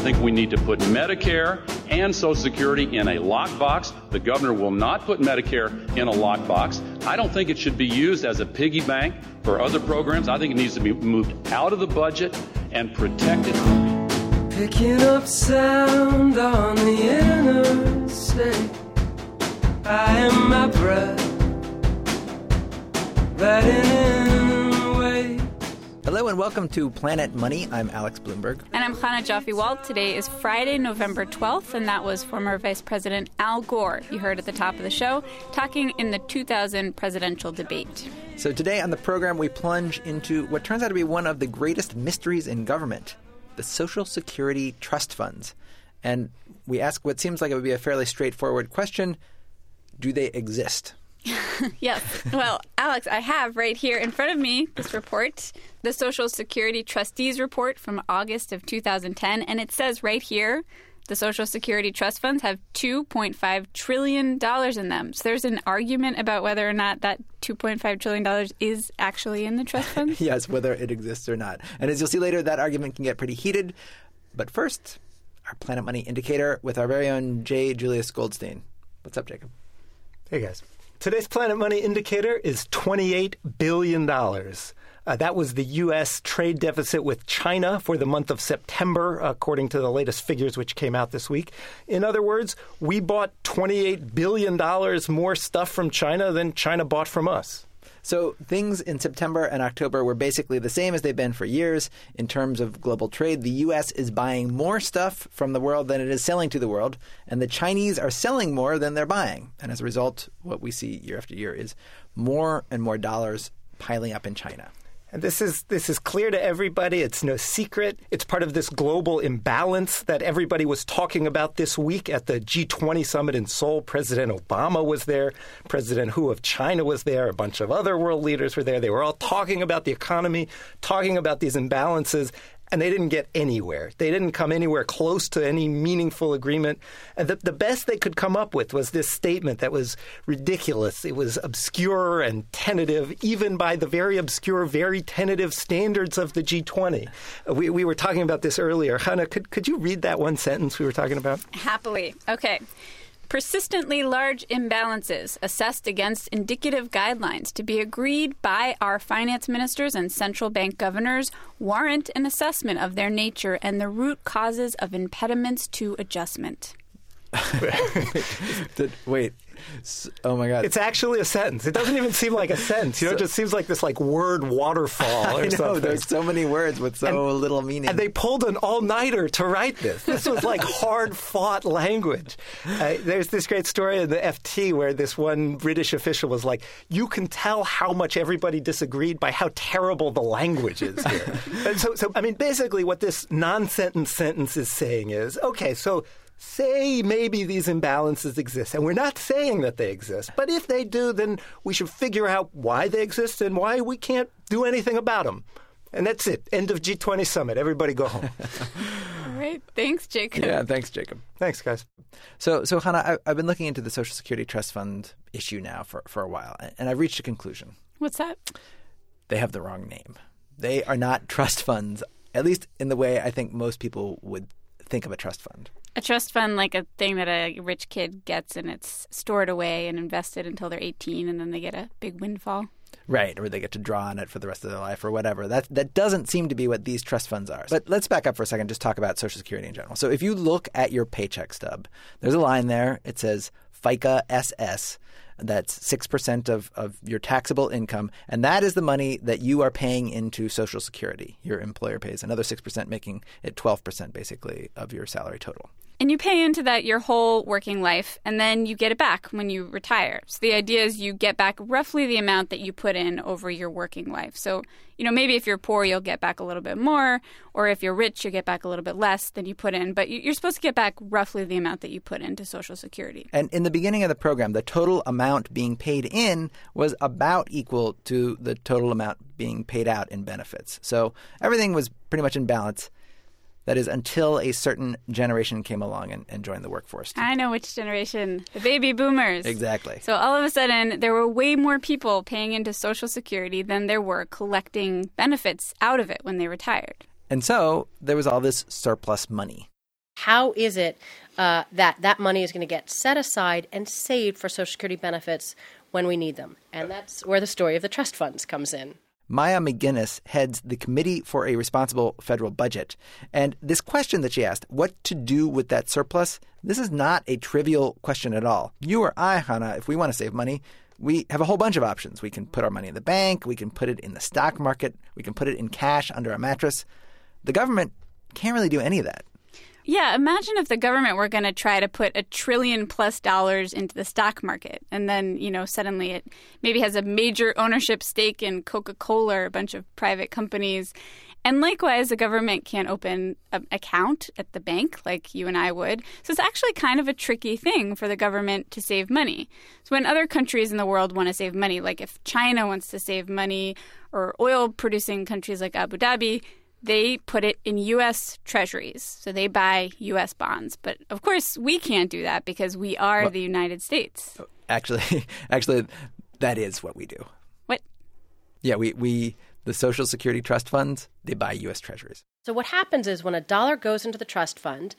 think we need to put Medicare and Social Security in a lockbox. The governor will not put Medicare in a lockbox. I don't think it should be used as a piggy bank for other programs. I think it needs to be moved out of the budget and protected. Picking up sound on the interstate, I am my breath, riding in waves. Hello and welcome to Planet Money. I'm Alex Bloomberg. And I'm Chana Joffe-Walt. Today is Friday, November 12th, and that was former Vice President Al Gore, you heard at the top of the show, talking in the 2000 presidential debate. So today on the program, we plunge into what turns out to be one of the greatest mysteries in government, the Social Security Trust Funds. And we ask what seems like it would be a fairly straightforward question: do they exist? Yes. Well, Alex, I have right here in front of me this report, the Social Security Trustees Report from August of 2010. And it says right here, the Social Security Trust Funds have $2.5 trillion in them. So there's an argument about whether or not that $2.5 trillion is actually in the trust funds? Yes, whether it exists or not. And as you'll see later, that argument can get pretty heated. But first, our Planet Money indicator with our very own J. Julius Goldstein. What's up, Jacob? Hey, guys. Today's Planet Money indicator is $28 billion. That was the U.S. trade deficit with China for the month of September, according to the latest figures which came out this week. In other words, we bought $28 billion more stuff from China than China bought from us. So things in September and October were basically the same as they've been for years in terms of global trade. The U.S. is buying more stuff from the world than it is selling to the world, and the Chinese are selling more than they're buying. And as a result, what we see year after year is more and more dollars piling up in China. And this is clear to everybody. It's no secret. It's part of this global imbalance that everybody was talking about this week at the G20 summit in Seoul. President Obama was there. President Hu of China was there. A bunch of other world leaders were there. They were all talking about the economy, talking about these imbalances. And they didn't get anywhere. They didn't come anywhere close to any meaningful agreement. And the best they could come up with was this statement that was ridiculous. It was obscure and tentative, even by the very obscure, very tentative standards of the G20. We were talking about this earlier. Hannah, could you read that one sentence we were talking about? Happily. Okay. Persistently large imbalances assessed against indicative guidelines to be agreed by our finance ministers and central bank governors warrant an assessment of their nature and the root causes of impediments to adjustment. Wait. Oh, my God. It's actually a sentence. It doesn't even seem like a sentence. It just seems like this word waterfall or something. There's so many words with so little meaning. And they pulled an all-nighter to write this. This was like hard-fought language. There's this great story in the FT where this one British official was like, you can tell how much everybody disagreed by how terrible the language is here. So, I mean, basically what this non-sentence sentence is saying is, okay, so say maybe these imbalances exist, and we're not saying that they exist, but if they do, then we should figure out why they exist and why we can't do anything about them. And that's it. End of G20 summit. Everybody go home. All right. Thanks, Jacob. Yeah, thanks, Jacob. Thanks, guys. So Hannah, I've been looking into the Social Security Trust Fund issue now for a while, and I've reached a conclusion. What's that? They have the wrong name. They are not trust funds, at least in the way I think most people would think of a trust fund. A trust fund, like a thing that a rich kid gets and it's stored away and invested until they're 18 and then they get a big windfall. Right, or they get to draw on it for the rest of their life or whatever. That doesn't seem to be what these trust funds are. But let's back up for a second and just talk about Social Security in general. So if you look at your paycheck stub, there's a line there. It says FICA SS. That's 6% of your taxable income. And that is the money that you are paying into Social Security. Your employer pays another 6%, making it 12% basically of your salary total. And you pay into that your whole working life, and then you get it back when you retire. So the idea is you get back roughly the amount that you put in over your working life. So, maybe if you're poor, you'll get back a little bit more, or if you're rich, you'll get back a little bit less than you put in. But you're supposed to get back roughly the amount that you put into Social Security. And in the beginning of the program, the total amount being paid in was about equal to the total amount being paid out in benefits. So everything was pretty much in balance. That is, until a certain generation came along and joined the workforce. I know which generation. The baby boomers. Exactly. So all of a sudden, there were way more people paying into Social Security than there were collecting benefits out of it when they retired. And so there was all this surplus money. How is it that money is going to get set aside and saved for Social Security benefits when we need them? And that's where the story of the trust funds comes in. Maya McGinnis heads the Committee for a Responsible Federal Budget. And this question that she asked, what to do with that surplus, this is not a trivial question at all. You or I, Hannah, if we want to save money, we have a whole bunch of options. We can put our money in the bank. We can put it in the stock market. We can put it in cash under a mattress. The government can't really do any of that. Yeah, imagine if the government were going to try to put $1 trillion+ into the stock market, and then, suddenly it maybe has a major ownership stake in Coca-Cola or a bunch of private companies. And likewise, the government can't open an account at the bank like you and I would. So it's actually kind of a tricky thing for the government to save money. So when other countries in the world want to save money, like if China wants to save money or oil-producing countries like Abu Dhabi, they put it in U.S. treasuries. So they buy U.S. bonds. But, of course, we can't do that because we are the United States. Actually, that is what we do. What? Yeah, we the Social Security trust funds, they buy U.S. treasuries. So what happens is when a dollar goes into the trust fund,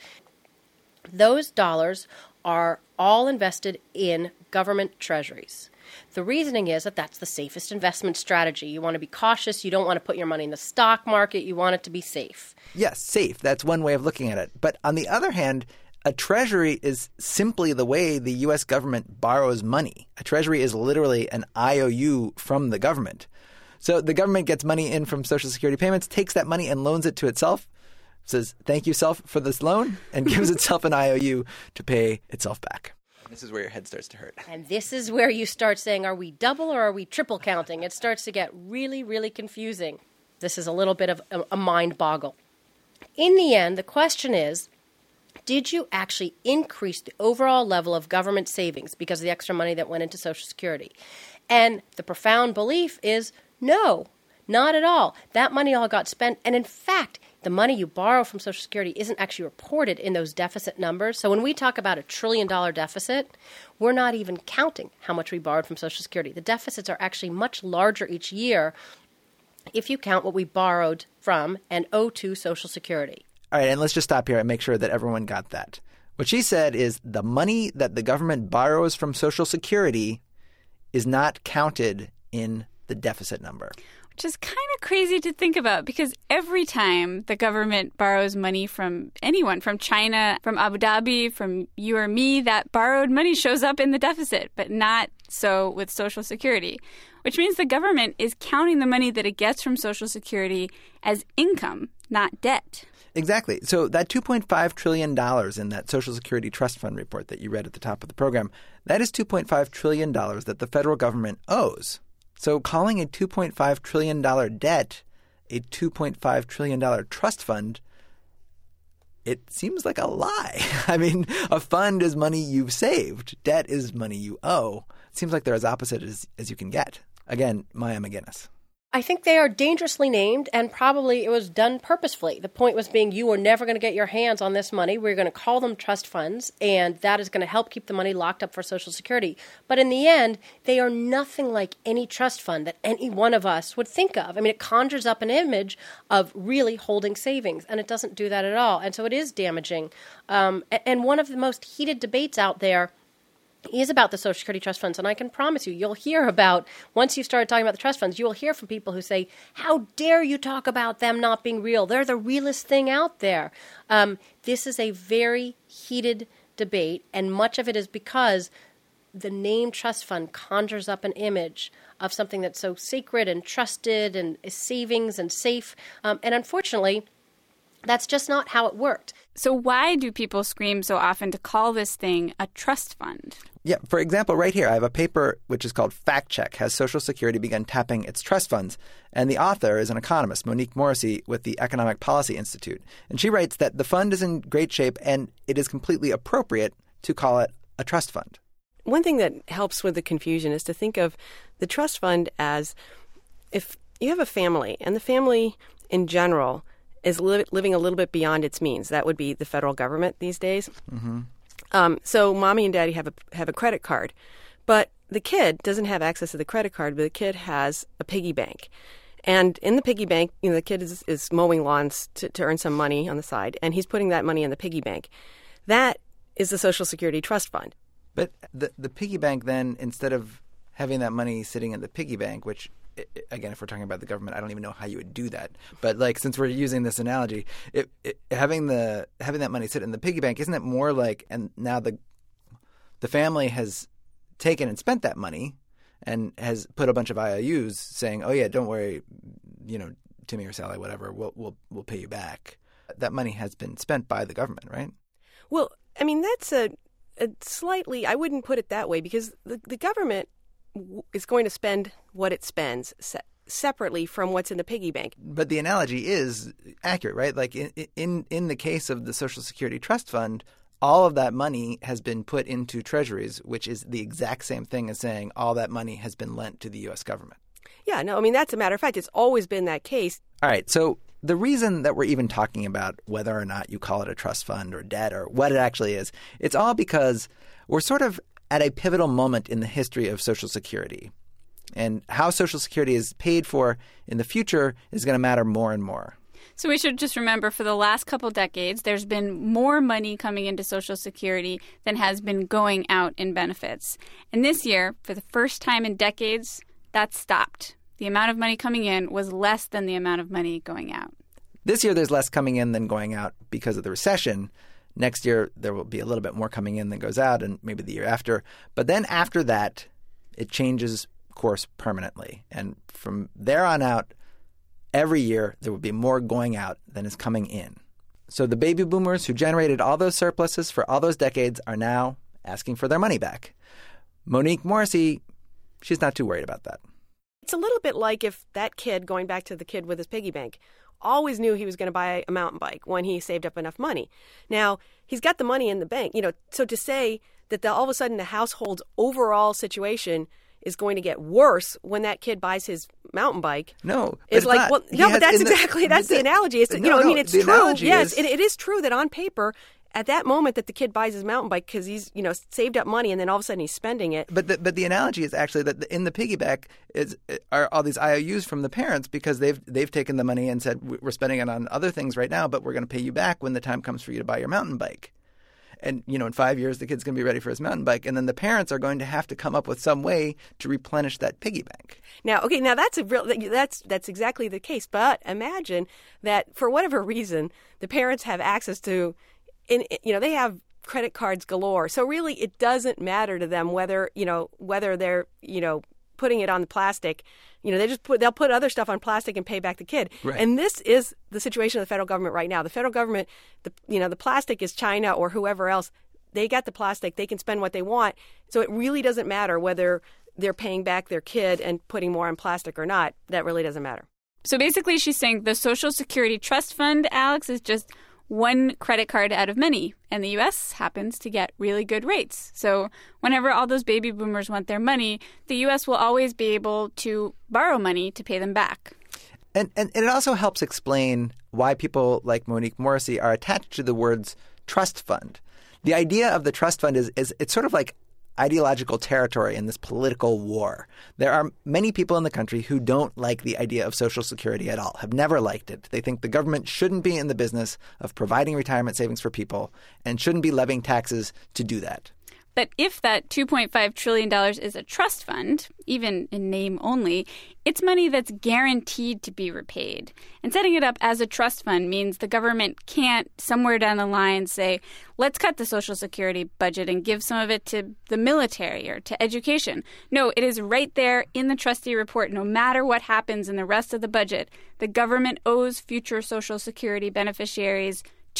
those dollars are all invested in government treasuries. The reasoning is that that's the safest investment strategy. You want to be cautious. You don't want to put your money in the stock market. You want it to be safe. Yes, safe. That's one way of looking at it. But on the other hand, a treasury is simply the way the U.S. government borrows money. A treasury is literally an IOU from the government. So the government gets money in from Social Security payments, takes that money and loans it to itself, says, thank you, self, for this loan, and gives itself an IOU to pay itself back. This is where your head starts to hurt. And this is where you start saying, are we double or are we triple counting? It starts to get really, really confusing. This is a little bit of a mind boggle. In the end, the question is, did you actually increase the overall level of government savings because of the extra money that went into Social Security? And the profound belief is, no, not at all. That money all got spent. And in fact, the money you borrow from Social Security isn't actually reported in those deficit numbers. So when we talk about $1 trillion deficit, we're not even counting how much we borrowed from Social Security. The deficits are actually much larger each year if you count what we borrowed from and owe to Social Security. All right, and let's just stop here and make sure that everyone got that. What she said is the money that the government borrows from Social Security is not counted in the deficit number. Which is kind of crazy to think about because every time the government borrows money from anyone, from China, from Abu Dhabi, from you or me, that borrowed money shows up in the deficit, but not so with Social Security, which means the government is counting the money that it gets from Social Security as income, not debt. Exactly. So that $2.5 trillion in that Social Security Trust Fund report that you read at the top of the program, that is $2.5 trillion that the federal government owes. So calling a $2.5 trillion debt a $2.5 trillion trust fund, it seems like a lie. I mean, a fund is money you've saved. Debt is money you owe. It seems like they're as opposite as you can get. Again, Maya McGinnis. I think they are dangerously named, and probably it was done purposefully. The point was being you are never going to get your hands on this money. We're going to call them trust funds, and that is going to help keep the money locked up for Social Security. But in the end, they are nothing like any trust fund that any one of us would think of. I mean, it conjures up an image of really holding savings, and it doesn't do that at all. And so it is damaging. And one of the most heated debates out there is about the Social Security trust funds, and I can promise you, you'll hear about, once you start talking about the trust funds, you will hear from people who say, how dare you talk about them not being real? They're the realest thing out there. This is a very heated debate, and much of it is because the name trust fund conjures up an image of something that's so sacred and trusted and is savings and safe, and unfortunately, that's just not how it worked. So why do people scream so often to call this thing a trust fund? Yeah, for example, right here, I have a paper which is called Fact Check, Has Social Security Begun Tapping Its Trust Funds? And the author is an economist, Monique Morrissey, with the Economic Policy Institute. And she writes that the fund is in great shape and it is completely appropriate to call it a trust fund. One thing that helps with the confusion is to think of the trust fund as if you have a family, and the family in general is living a little bit beyond its means. That would be the federal government these days. Mm-hmm. So mommy and daddy have a credit card, but the kid doesn't have access to the credit card, but the kid has a piggy bank. And in the piggy bank, the kid is mowing lawns to earn some money on the side, and he's putting that money in the piggy bank. That is the Social Security Trust Fund. But the piggy bank then, instead of having that money sitting in the piggy bank, which, again, if we're talking about the government, I don't even know how you would do that. But since we're using this analogy, having that money sit in the piggy bank, isn't it more like, and now the family has taken and spent that money and has put a bunch of IOUs saying, "Oh yeah, don't worry, Timmy or Sally, whatever, we'll pay you back." That money has been spent by the government, right? Well, I mean, that's a slightly, I wouldn't put it that way, because the government is going to spend what it spends separately from what's in the piggy bank. But the analogy is accurate, right? Like in the case of the Social Security Trust Fund, all of that money has been put into treasuries, which is the exact same thing as saying all that money has been lent to the U.S. government. Yeah, no, I mean, that's a matter of fact. It's always been that case. All right, so the reason that we're even talking about whether or not you call it a trust fund or debt or what it actually is, it's all because we're sort of at a pivotal moment in the history of Social Security. And how Social Security is paid for in the future is going to matter more and more. So we should just remember, for the last couple decades, there's been more money coming into Social Security than has been going out in benefits. And this year, for the first time in decades, that stopped. The amount of money coming in was less than the amount of money going out. This year, there's less coming in than going out because of the recession. Next year, there will be a little bit more coming in than goes out, and maybe the year after. But then after that, it changes course permanently. And from there on out, every year, there will be more going out than is coming in. So the baby boomers who generated all those surpluses for all those decades are now asking for their money back. Monique Morrissey, she's not too worried about that. It's a little bit like if that kid, going back to the kid with his piggy bank, always knew he was going to buy a mountain bike when he saved up enough money. Now, he's got the money in the bank. So to say that all of a sudden the household's overall situation is going to get worse when that kid buys his mountain bike. No, it's like, well, no, but that's the analogy. It's, it's true. Yes, it is true that on paper, at that moment that the kid buys his mountain bike because he's, saved up money and then all of a sudden he's spending it. But the analogy is actually that in the piggyback are all these IOUs from the parents because they've taken the money and said, we're spending it on other things right now, but we're going to pay you back when the time comes for you to buy your mountain bike. And, in 5 years, the kid's going to be ready for his mountain bike. And then the parents are going to have to come up with some way to replenish that piggy bank. Now, that's exactly the case. But imagine that for whatever reason, the parents have access to, they have credit cards galore. So really, it doesn't matter to them whether they're, putting it on the plastic. They'll put other stuff on plastic and pay back the kid. Right. And this is the situation of the federal government right now. The federal government, the plastic is China or whoever else. They got the plastic. They can spend what they want. So it really doesn't matter whether they're paying back their kid and putting more on plastic or not. That really doesn't matter. So basically she's saying the Social Security Trust Fund, Alex, is just one credit card out of many, and the U.S. happens to get really good rates. So whenever all those baby boomers want their money, the U.S. will always be able to borrow money to pay them back. And it also helps explain why people like Monique Morrissey are attached to the words trust fund. The idea of the trust fund is it's sort of like ideological territory in this political war. There are many people in the country who don't like the idea of Social Security at all, have never liked it. They think the government shouldn't be in the business of providing retirement savings for people and shouldn't be levying taxes to do that. But if that $2.5 trillion is a trust fund, even in name only, it's money that's guaranteed to be repaid. And setting it up as a trust fund means the government can't somewhere down the line say, let's cut the Social Security budget and give some of it to the military or to education. No, it is right there in the trustee report. No matter what happens in the rest of the budget, the government owes future Social Security beneficiaries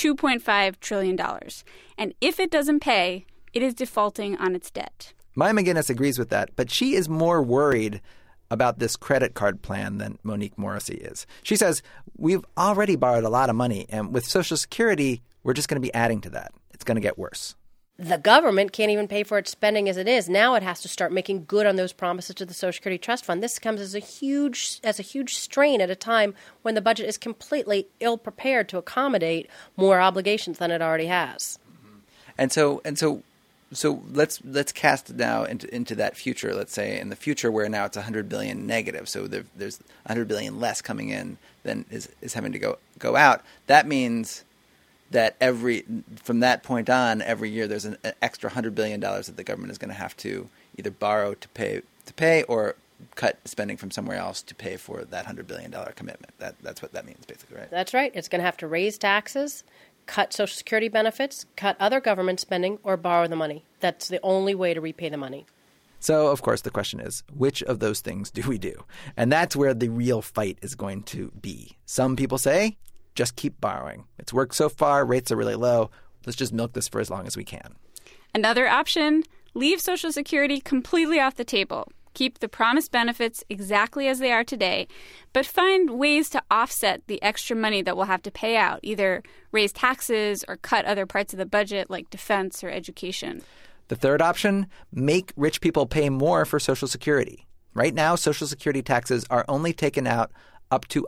$2.5 trillion. And if it doesn't pay, it is defaulting on its debt. Maya McGinnis agrees with that, but she is more worried about this credit card plan than Monique Morrissey is. She says, we've already borrowed a lot of money, and with Social Security, we're just going to be adding to that. It's going to get worse. The government can't even pay for its spending as it is. Now it has to start making good on those promises to the Social Security Trust Fund. This comes as a huge strain at a time when the budget is completely ill-prepared to accommodate more obligations than it already has. And so So let's cast now into that future. Let's say in the future where now it's $100 billion negative. So there's $100 billion less coming in than is having to go out. That means that from that point on, every year there's an extra $100 billion that the government is going to have to either borrow to pay or cut spending from somewhere else to pay for that $100 billion commitment. That's what that means, basically, right? That's right. It's going to have to raise taxes, cut Social Security benefits, cut other government spending, or borrow the money. That's the only way to repay the money. So, of course, the question is, which of those things do we do? And that's where the real fight is going to be. Some people say, just keep borrowing. It's worked so far. Rates are really low. Let's just milk this for as long as we can. Another option, leave Social Security completely off the table. Keep the promised benefits exactly as they are today, but find ways to offset the extra money that we'll have to pay out, either raise taxes or cut other parts of the budget like defense or education. The third option, make rich people pay more for Social Security. Right now, Social Security taxes are only taken out up to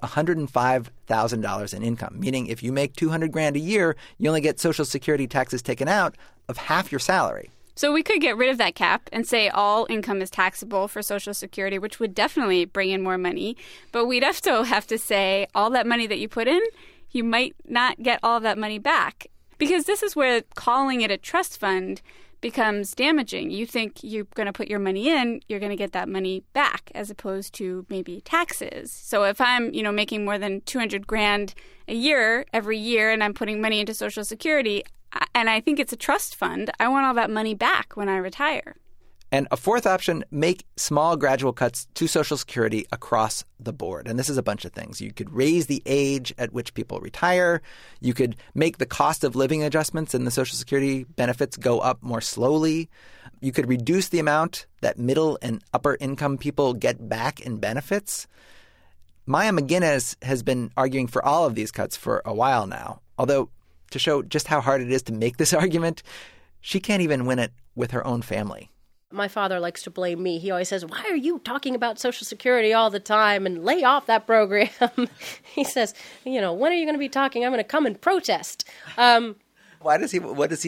$105,000 in income, meaning if you make $200,000 a year, you only get Social Security taxes taken out of half your salary. So we could get rid of that cap and say all income is taxable for Social Security, which would definitely bring in more money. But we'd also have to say all that money that you put in, you might not get all of that money back. Because this is where calling it a trust fund becomes damaging. You think you're going to put your money in, you're going to get that money back as opposed to maybe taxes. So if I'm, making more than $200,000 a year every year and I'm putting money into Social Security, and I think it's a trust fund, I want all that money back when I retire. And a fourth option, make small gradual cuts to Social Security across the board. And this is a bunch of things. You could raise the age at which people retire. You could make the cost of living adjustments in the Social Security benefits go up more slowly. You could reduce the amount that middle and upper income people get back in benefits. Maya McGinnis has been arguing for all of these cuts for a while now, although to show just how hard it is to make this argument, she can't even win it with her own family. My father likes to blame me. He always says, why are you talking about Social Security all the time and lay off that program? He says, when are you going to be talking? I'm going to come and protest. What is he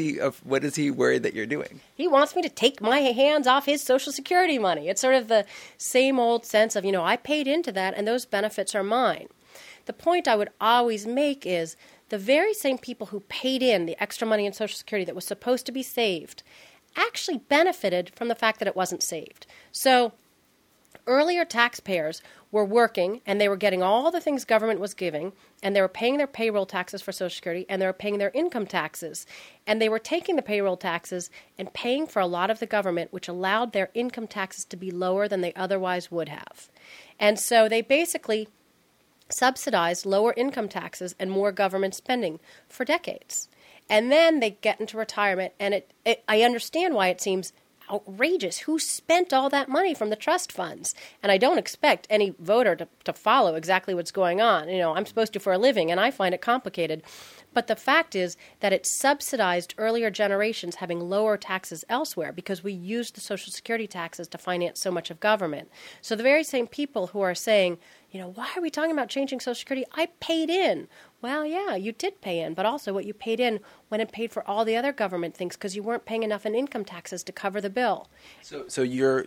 worried that you're doing? He wants me to take my hands off his Social Security money. It's sort of the same old sense of, I paid into that and those benefits are mine. The point I would always make is the very same people who paid in the extra money in Social Security that was supposed to be saved actually benefited from the fact that it wasn't saved. So earlier taxpayers were working and they were getting all the things government was giving, and they were paying their payroll taxes for Social Security, and they were paying their income taxes. And they were taking the payroll taxes and paying for a lot of the government, which allowed their income taxes to be lower than they otherwise would have. And so they basically subsidized lower income taxes and more government spending for decades. And then they get into retirement, and I understand why it seems outrageous. Who spent all that money from the trust funds? And I don't expect any voter to follow exactly what's going on. I'm supposed to for a living, and I find it complicated. But the fact is that it subsidized earlier generations having lower taxes elsewhere because we used the Social Security taxes to finance so much of government. So the very same people who are saying, why are we talking about changing Social Security? I paid in. Well, yeah, you did pay in, but also what you paid in went and paid for all the other government things because you weren't paying enough in income taxes to cover the bill. So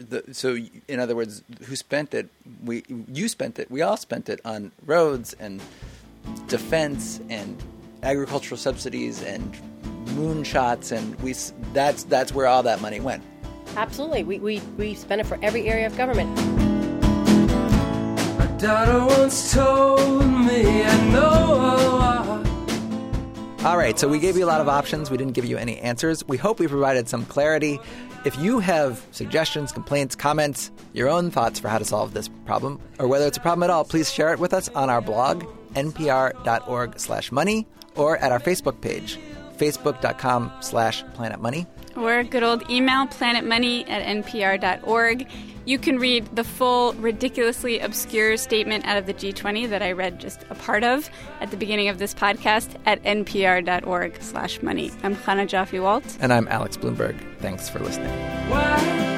in other words, who spent it? You spent it. We all spent it on roads and defense and agricultural subsidies and moonshots, and that's where all that money went. Absolutely, we spent it for every area of government. Daughter once told me I know. All right, so we gave you a lot of options. We didn't give you any answers. We hope we provided some clarity. If you have suggestions, complaints, comments, your own thoughts for how to solve this problem, or whether it's a problem at all, please share it with us on our blog, npr.org/money, or at our Facebook page, facebook.com/planetmoney. Or good old email, planetmoney@npr.org. You can read the full, ridiculously obscure statement out of the G20 that I read just a part of at the beginning of this podcast at npr.org/money. I'm Chana Joffe-Walt. And I'm Alex Blumberg. Thanks for listening. Why?